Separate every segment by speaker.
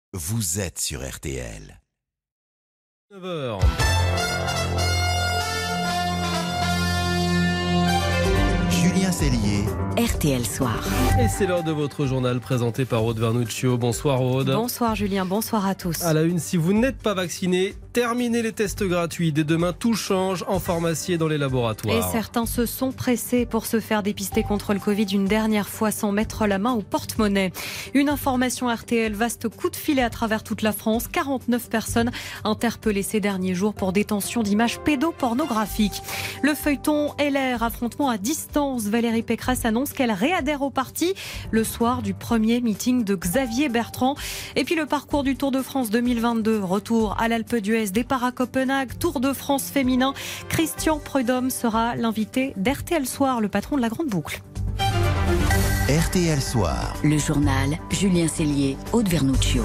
Speaker 1: Vous êtes sur RTL.
Speaker 2: 9h.
Speaker 1: Julien Cellier.
Speaker 3: RTL Soir.
Speaker 2: Et c'est l'heure de votre journal présenté par Aude Vernuccio. Bonsoir Aude.
Speaker 3: Bonsoir Julien, bonsoir à tous.
Speaker 2: À la une, si vous n'êtes pas vacciné, terminez les tests gratuits. Dès demain, tout change en pharmacie et dans les laboratoires.
Speaker 3: Et certains se sont pressés pour se faire dépister contre le Covid une dernière fois sans mettre la main au porte-monnaie. Une information RTL, vaste coup de filet à travers toute la France. 49 personnes interpellées ces derniers jours pour détention d'images pédopornographiques. Le feuilleton LR, affrontement à distance. Valérie Pécresse annonce qu'elle réadhère au parti le soir du premier meeting de Xavier Bertrand. Et puis le parcours du Tour de France 2022. Retour à l'Alpe d'Huez, départ à Copenhague, Tour de France féminin. Christian Prudhomme sera l'invité d'RTL Soir, le patron de la Grande Boucle.
Speaker 1: RTL Soir.
Speaker 3: Le journal Julien Cellier, Aude Vernuccio.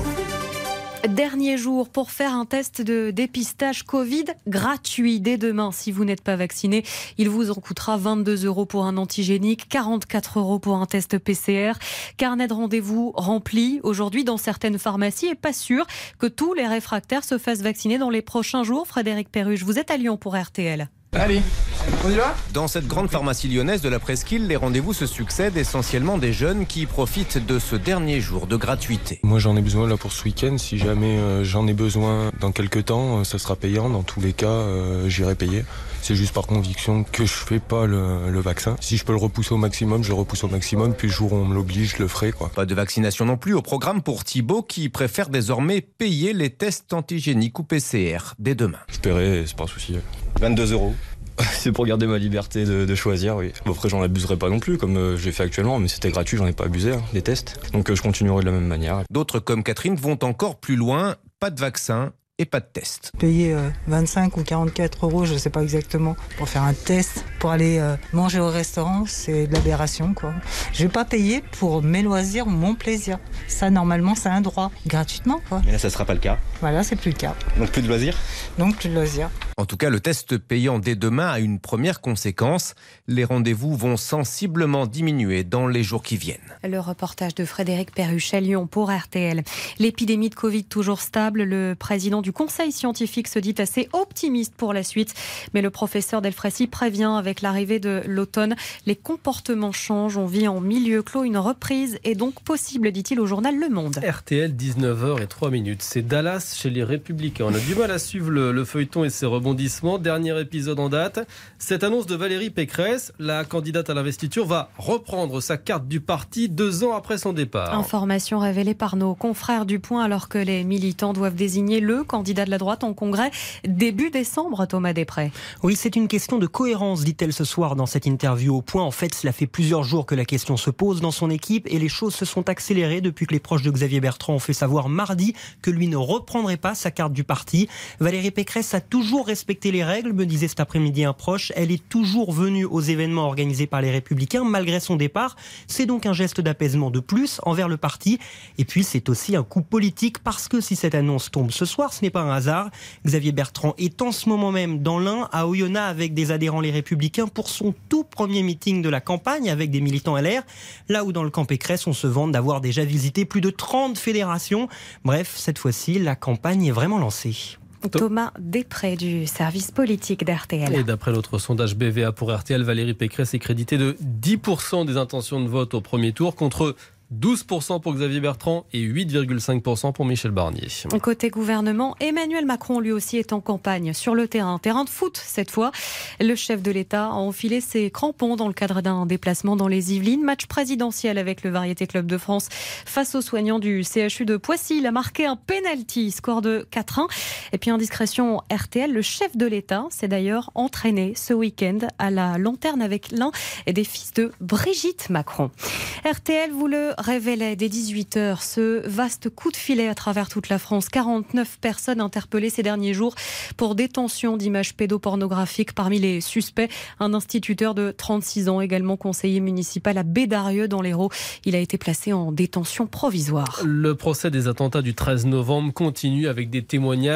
Speaker 3: Dernier jour pour faire un test de dépistage Covid gratuit dès demain. Si vous n'êtes pas vacciné, il vous en coûtera 22 € pour un antigénique, 44 € pour un test PCR. Carnet de rendez-vous rempli aujourd'hui dans certaines pharmacies et pas sûr que tous les réfractaires se fassent vacciner dans les prochains jours. Frédéric Perruche, vous êtes à Lyon pour RTL.
Speaker 4: Allez, on y va ?
Speaker 5: Dans cette grande pharmacie lyonnaise de la Presqu'île, les rendez-vous se succèdent, essentiellement des jeunes qui profitent de ce dernier jour de gratuité.
Speaker 6: Moi j'en ai besoin là pour ce week-end, si jamais j'en ai besoin dans quelques temps, ça sera payant, dans tous les cas j'irai payer. C'est juste par conviction que je fais pas le vaccin. Si je peux le repousser au maximum, je le repousse au maximum, puis le jour où on me l'oblige, je le ferai quoi.
Speaker 5: Pas de vaccination non plus au programme pour Thibaut qui préfère désormais payer les tests antigéniques ou PCR dès demain.
Speaker 6: Je paierai, c'est pas un souci.
Speaker 4: 22 €.
Speaker 6: C'est pour garder ma liberté de choisir, oui. Bon, après, j'en abuserai pas non plus, comme j'ai fait actuellement, mais c'était gratuit, j'en ai pas abusé, des tests. Donc je continuerai de la même manière.
Speaker 5: D'autres, comme Catherine, vont encore plus loin. Pas de vaccin et pas de test.
Speaker 7: Payer 25 ou 44 €, je ne sais pas exactement, pour faire un test, pour aller manger au restaurant, c'est de l'aberration, quoi. Je ne vais pas payer pour mes loisirs ou mon plaisir. Ça, normalement, c'est un droit, gratuitement, quoi.
Speaker 4: Mais là, ça sera pas le cas.
Speaker 7: Voilà, c'est plus le cas.
Speaker 4: Donc plus de loisirs ?
Speaker 7: Donc plus de loisirs.
Speaker 5: En tout cas, le test payant dès demain a une première conséquence. Les rendez-vous vont sensiblement diminuer dans les jours qui viennent.
Speaker 3: Le reportage de Frédéric Perruche à Lyon pour RTL. L'épidémie de Covid toujours stable. Le président du conseil scientifique se dit assez optimiste pour la suite. Mais le professeur Delfraissy prévient, avec l'arrivée de l'automne, les comportements changent. On vit en milieu clos. Une reprise est donc possible, dit-il au journal Le Monde.
Speaker 2: RTL, 19h03. C'est Dallas chez les Républicains. On a du mal à suivre le feuilleton et ses rebondissements. Dernier épisode en date. Cette annonce de Valérie Pécresse, la candidate à l'investiture, va reprendre sa carte du parti 2 ans après son départ.
Speaker 3: Information révélée par nos confrères du Point, alors que les militants doivent désigner le candidat de la droite en congrès début décembre. Thomas Després.
Speaker 8: Oui, c'est une question de cohérence, dit-elle ce soir dans cette interview au Point. En fait, cela fait plusieurs jours que la question se pose dans son équipe et les choses se sont accélérées depuis que les proches de Xavier Bertrand ont fait savoir mardi que lui ne reprendrait pas sa carte du parti. Valérie Pécresse a toujours respecté les règles, me disait cet après-midi un proche. Elle est toujours venue aux événements organisés par les Républicains malgré son départ. C'est donc un geste d'apaisement de plus envers le parti. Et puis c'est aussi un coup politique parce que si cette annonce tombe ce soir, ce n'est pas un hasard. Xavier Bertrand est en ce moment même dans l'Ain, à Oyonnax, avec des adhérents les Républicains pour son tout premier meeting de la campagne avec des militants LR. Là où dans le camp Pécresse, on se vante d'avoir déjà visité plus de 30 fédérations. Bref, cette fois-ci, la campagne est vraiment lancée.
Speaker 3: Thomas Després du service politique d'RTL.
Speaker 2: Et d'après notre sondage BVA pour RTL, Valérie Pécresse est créditée de 10% des intentions de vote au premier tour contre 12% pour Xavier Bertrand et 8,5% pour Michel Barnier.
Speaker 3: Côté gouvernement, Emmanuel Macron lui aussi est en campagne sur le terrain de foot cette fois. Le chef de l'État a enfilé ses crampons dans le cadre d'un déplacement dans les Yvelines. Match présidentiel avec le Variété Club de France face aux soignants du CHU de Poissy. Il a marqué un penalty, score de 4-1. Et puis indiscrétion RTL, le chef de l'État s'est d'ailleurs entraîné ce week-end à la lanterne avec l'un des fils de Brigitte Macron. RTL vous le révélait dès 18h ce vaste coup de filet à travers toute la France. 49 personnes interpellées ces derniers jours pour détention d'images pédopornographiques. Parmi les suspects, un instituteur de 36 ans, également conseiller municipal à Bédarieux dans l'Hérault. Il a été placé en détention provisoire.
Speaker 2: Le procès des attentats du 13 novembre continue avec des témoignages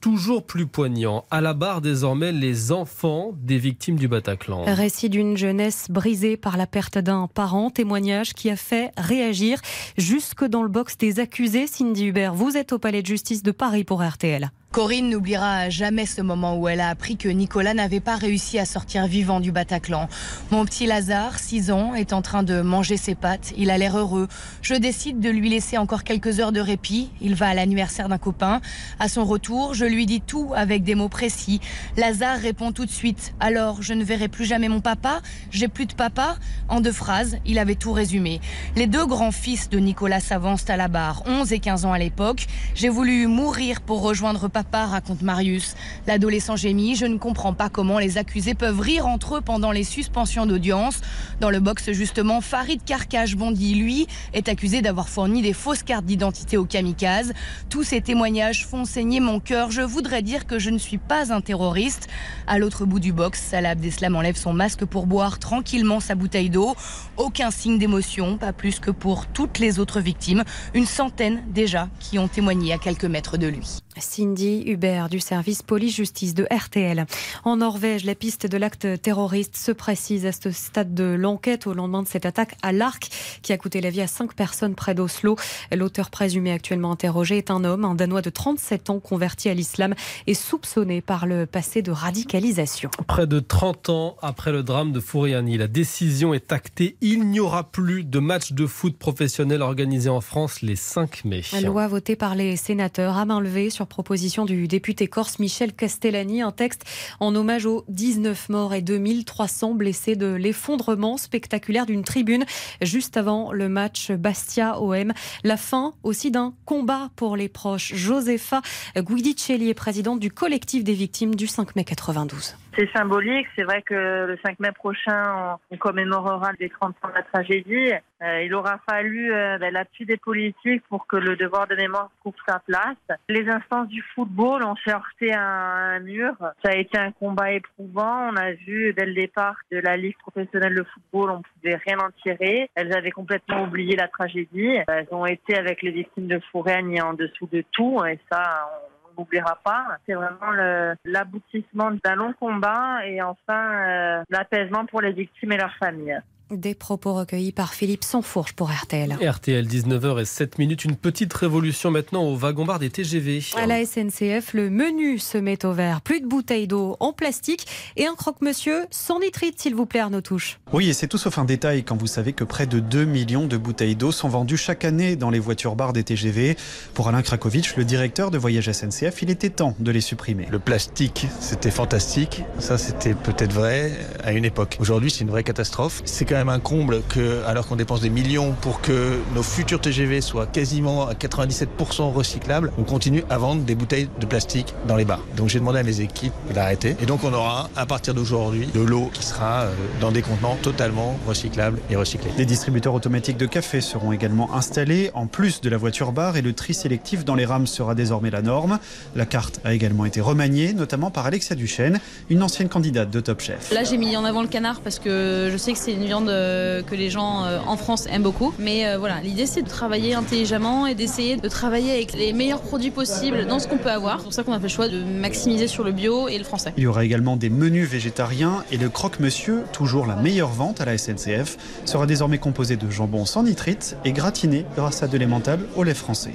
Speaker 2: toujours plus poignant. À la barre désormais les enfants des victimes du Bataclan.
Speaker 3: Récit d'une jeunesse brisée par la perte d'un parent, témoignage qui a fait réagir jusque dans le box des accusés. Cindy Hubert, vous êtes au Palais de Justice de Paris pour RTL.
Speaker 9: Corinne n'oubliera jamais ce moment où elle a appris que Nicolas n'avait pas réussi à sortir vivant du Bataclan. Mon petit Lazare, 6 ans, est en train de manger ses pâtes. Il a l'air heureux. Je décide de lui laisser encore quelques heures de répit. Il va à l'anniversaire d'un copain. À son retour, je lui dis tout avec des mots précis. Lazare répond tout de suite. Alors, je ne verrai plus jamais mon papa? J'ai plus de papa? En 2 phrases, il avait tout résumé. Les 2 grands-fils de Nicolas s'avancent à la barre, 11 et 15 ans à l'époque. J'ai voulu mourir pour rejoindre papa, raconte Marius. L'adolescent gémit. Je ne comprends pas comment les accusés peuvent rire entre eux pendant les suspensions d'audience. Dans le box, justement, Farid Karkash-Bondy, lui, est accusé d'avoir fourni des fausses cartes d'identité aux kamikazes. Tous ces témoignages font saigner mon cœur. Je voudrais dire que je ne suis pas un terroriste. À l'autre bout du box, Salah Abdeslam enlève son masque pour boire tranquillement sa bouteille d'eau. Aucun signe d'émotion, pas plus que pour toutes les autres victimes. Une centaine déjà qui ont témoigné à quelques mètres de lui.
Speaker 3: Cindy Hubert du service police-justice de RTL. En Norvège, la piste de l'acte terroriste se précise à ce stade de l'enquête au lendemain de cette attaque à l'arc qui a coûté la vie à 5 personnes près d'Oslo. L'auteur présumé actuellement interrogé est un homme, un Danois de 37 ans converti à l'islam et soupçonné par le passé de radicalisation.
Speaker 2: Près de 30 ans après le drame de Furiani, la décision est actée. Il n'y aura plus de match de foot professionnel organisé en France les 5 mai.
Speaker 3: La loi votée par les sénateurs à main levée sur proposition du député corse Michel Castellani, un texte en hommage aux 19 morts et 2300 blessés de l'effondrement spectaculaire d'une tribune juste avant le match Bastia-OM. La fin aussi d'un combat pour les proches. Josefa Guidicelli est présidente du collectif des victimes du 5 mai 92.
Speaker 10: C'est symbolique, c'est vrai que le 5 mai prochain, on commémorera les 30 ans de la tragédie. Il aura fallu l'appui des politiques pour que le devoir de mémoire trouve sa place. Les instances du football ont se heurté à un mur. Ça a été un combat éprouvant. On a vu dès le départ de la Ligue professionnelle de football, on ne pouvait rien en tirer. Elles avaient complètement oublié la tragédie. Elles ont été avec les victimes de Furiani en dessous de tout et ça, on n'oubliera pas. C'est vraiment l'aboutissement d'un long combat et enfin l'apaisement pour les victimes et leurs familles.
Speaker 3: Des propos recueillis par Philippe Sansfourche pour RTL.
Speaker 2: RTL, 19h07, une petite révolution maintenant au wagon-bar des TGV.
Speaker 3: À la SNCF, le menu se met au vert. Plus de bouteilles d'eau en plastique et un croque-monsieur sans nitrite, s'il vous plaît, Arnaud Touche.
Speaker 11: Oui, et c'est tout sauf un détail quand vous savez que près de 2 millions de bouteilles d'eau sont vendues chaque année dans les voitures-bars des TGV. Pour Alain Krakowicz, le directeur de Voyage SNCF, il était temps de les supprimer.
Speaker 12: Le plastique, c'était fantastique. Ça, c'était peut-être vrai à une époque. Aujourd'hui, c'est une vraie catastrophe. C'est quand même un comble que, alors qu'on dépense des millions pour que nos futurs TGV soient quasiment à 97% recyclables, on continue à vendre des bouteilles de plastique dans les bars. Donc j'ai demandé à mes équipes d'arrêter. Et donc on aura, à partir d'aujourd'hui, de l'eau qui sera dans des contenants totalement recyclables et recyclés.
Speaker 11: Des distributeurs automatiques de café seront également installés, en plus de la voiture-bar, et le tri sélectif dans les rames sera désormais la norme. La carte a également été remaniée, notamment par Alexia Duchesne, une ancienne candidate de Top Chef.
Speaker 13: Là j'ai mis en avant le canard parce que je sais que c'est une viande que les gens en France aiment beaucoup. Mais voilà, l'idée c'est de travailler intelligemment et d'essayer de travailler avec les meilleurs produits possibles dans ce qu'on peut avoir. C'est pour ça qu'on a fait le choix de maximiser sur le bio et le français.
Speaker 11: Il y aura également des menus végétariens et le croque-monsieur, toujours la meilleure vente à la SNCF, sera désormais composé de jambon sans nitrite et gratiné grâce à de l'emmental au lait français.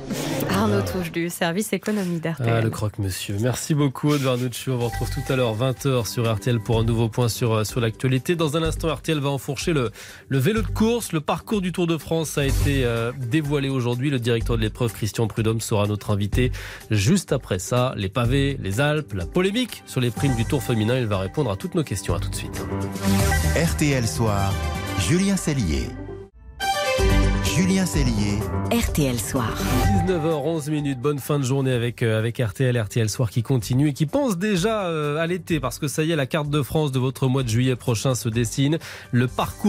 Speaker 3: Arnaud Touche du service économie d'RTL.
Speaker 2: Le croque-monsieur. Merci beaucoup, Aude Vernuccio. On vous retrouve tout à l'heure, 20h sur RTL pour un nouveau point sur l'actualité. Dans un instant, RTL va enfourcher le vélo de course. Le parcours du Tour de France a été dévoilé aujourd'hui. Le directeur de l'épreuve, Christian Prudhomme, sera notre invité. Juste après ça, les pavés, les Alpes, la polémique sur les primes du Tour féminin. Il va répondre à toutes nos questions. À tout de suite.
Speaker 1: RTL Soir, Julien Cellier. Julien Cellier.
Speaker 14: RTL Soir.
Speaker 2: 19h11, bonne fin de journée avec RTL Soir qui continue et qui pense déjà à l'été parce que ça y est, la carte de France de votre mois de juillet prochain se dessine. Le parcours du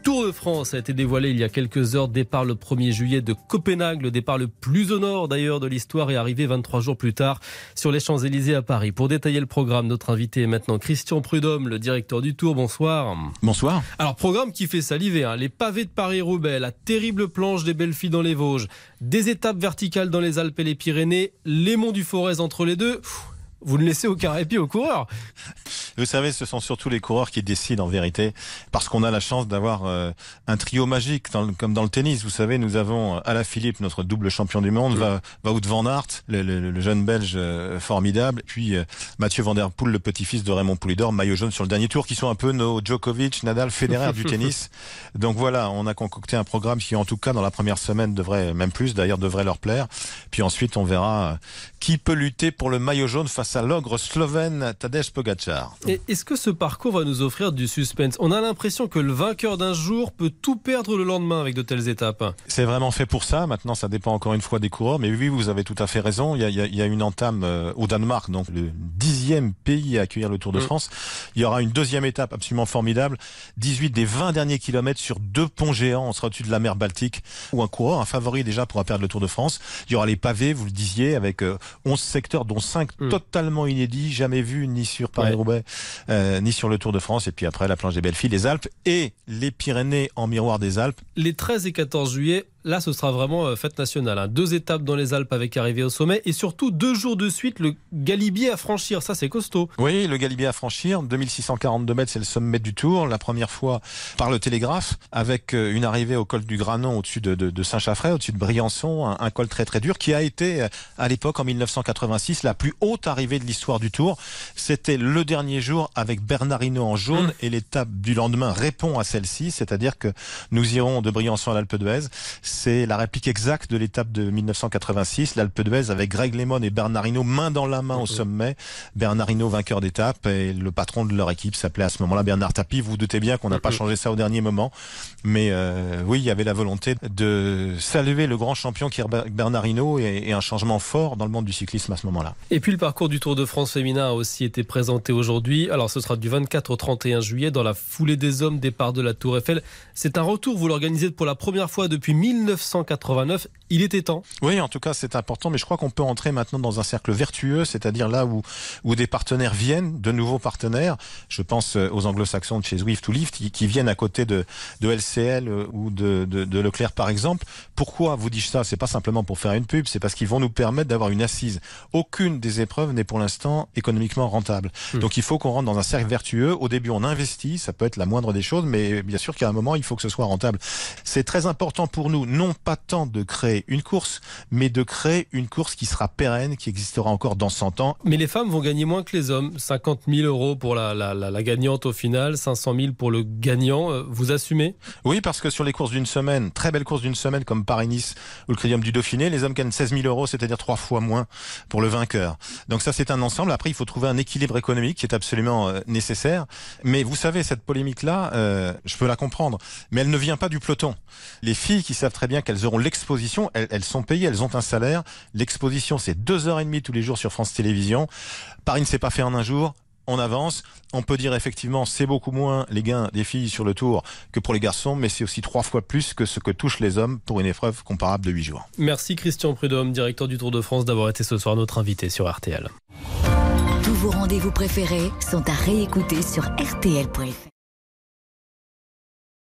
Speaker 2: Tour de France a été dévoilé il y a quelques heures. Départ le 1er juillet de Copenhague, le départ le plus au nord d'ailleurs de l'histoire, est arrivé 23 jours plus tard sur les Champs-Élysées à Paris. Pour détailler le programme, notre invité est maintenant Christian Prudhomme, le directeur du Tour. Bonsoir.
Speaker 14: Bonsoir.
Speaker 2: Alors, programme qui fait saliver, les pavés de Paris-Roubaix, la terrible planche des Belles Filles dans les Vosges, des étapes verticales dans les Alpes et les Pyrénées, les monts du Forez entre les deux. Vous ne laissez aucun répit aux coureurs.
Speaker 14: Vous savez, ce sont surtout les coureurs qui décident en vérité, parce qu'on a la chance d'avoir un trio magique, comme dans le tennis. Vous savez, nous avons Alaphilippe, notre double champion du monde, Wout van Aert, le jeune Belge formidable, puis Mathieu Van Der Poel, le petit-fils de Raymond Poulidor, maillot jaune sur le dernier tour, qui sont un peu nos Djokovic, Nadal, Federer du tennis. Donc voilà, on a concocté un programme qui, en tout cas, dans la première semaine, devrait leur plaire. Puis ensuite, on verra qui peut lutter pour le maillot jaune face à l'ogre slovène Tadej Pogačar.
Speaker 2: Et est-ce que ce parcours va nous offrir du suspense ? On a l'impression que le vainqueur d'un jour peut tout perdre le lendemain avec de telles étapes.
Speaker 14: C'est vraiment fait pour ça. Maintenant, ça dépend encore une fois des coureurs. Mais oui, vous avez tout à fait raison. Il y a une entame au Danemark, donc le 10e pays à accueillir le Tour de France. Il y aura une deuxième étape absolument formidable. 18 des 20 derniers kilomètres sur 2 ponts géants. On sera au-dessus de la mer Baltique, où un coureur, un favori déjà, pourra perdre le Tour de France. Il y aura les pavés, vous le disiez, avec 11 secteurs, dont 5 totalement inédits, jamais vus ni sur Paris-Roubaix, ni sur le Tour de France. Et puis après, la planche des Belles Filles, les Alpes et les Pyrénées en miroir des Alpes.
Speaker 2: Les 13 et 14 juillet, là, ce sera vraiment fête nationale. 2 étapes dans les Alpes avec arrivée au sommet et surtout 2 jours de suite, le Galibier à franchir. Ça, c'est costaud.
Speaker 14: Oui, le Galibier à franchir. 2642 mètres, c'est le sommet du Tour. La première fois par le télégraphe, avec une arrivée au col du Granon au-dessus de Saint-Chaffray, au-dessus de Briançon. Un col très très dur qui a été, à l'époque, en 1986, la plus haute arrivée de l'histoire du Tour. C'était le dernier jour avec Bernard Hinault en jaune et l'étape du lendemain répond à celle-ci, c'est-à-dire que nous irons de Briançon à l'Alpe d'Huez. C'est la réplique exacte de l'étape de 1986, l'Alpe d'Huez avec Greg LeMond et Bernard Hinault main dans la main au sommet. Bernard Hinault vainqueur d'étape et le patron de leur équipe s'appelait à ce moment-là Bernard Tapie. Vous vous doutez bien qu'on n'a pas changé ça au dernier moment, mais oui, il y avait la volonté de saluer le grand champion qui est Bernard Hinault et un changement fort dans le monde du cyclisme à ce moment-là.
Speaker 2: Et puis le parcours du Tour de France féminin a aussi été présenté aujourd'hui. Alors ce sera du 24 au 31 juillet dans la foulée des hommes, départ de la Tour Eiffel. C'est un retour, vous l'organisez pour la première fois depuis 1989. Il était temps.
Speaker 14: Oui, en tout cas c'est important, mais je crois qu'on peut entrer maintenant dans un cercle vertueux, c'est-à-dire là où des partenaires viennent, de nouveaux partenaires. Je pense aux anglo-saxons de chez Zwift ou Lyft qui viennent à côté de LCL ou de Leclerc par exemple. Pourquoi vous dis-je ça ? C'est pas simplement pour faire une pub, c'est parce qu'ils vont nous permettre d'avoir une assise. Aucune des épreuves n'est pour l'instant économiquement rentable. Donc il faut qu'on rentre dans un cercle vertueux. Au début on investit, ça peut être la moindre des choses, mais bien sûr qu'à un moment il faut que ce soit rentable. C'est très important pour nous, non pas tant de créer une course, mais de créer une course qui sera pérenne, qui existera encore dans 100 ans.
Speaker 2: Mais les femmes vont gagner moins que les hommes. 50 000 € pour la gagnante au final, 500 000 pour le gagnant. Vous assumez ?
Speaker 14: Oui, parce que sur les courses d'une semaine, très belles courses d'une semaine comme Paris-Nice ou le Critérium du Dauphiné, les hommes gagnent 16 000 €, c'est-à-dire 3 fois moins pour le vainqueur. Donc ça, c'est un ensemble. Après, il faut trouver un équilibre économique qui est absolument nécessaire. Mais vous savez, cette polémique-là, je peux la comprendre, mais elle ne vient pas du peloton. Les filles qui savent très bien qu'elles auront l'exposition, elles sont payées, elles ont un salaire. L'exposition, c'est 2h30 tous les jours sur France Télévisions. Paris ne s'est pas fait en un jour. On avance. On peut dire effectivement c'est beaucoup moins les gains des filles sur le Tour que pour les garçons, mais c'est aussi 3 fois plus que ce que touchent les hommes pour une épreuve comparable de 8 jours.
Speaker 2: Merci Christian Prudhomme, directeur du Tour de France, d'avoir été ce soir notre invité sur RTL.
Speaker 15: Tous vos rendez-vous préférés sont à réécouter sur rtl.fr.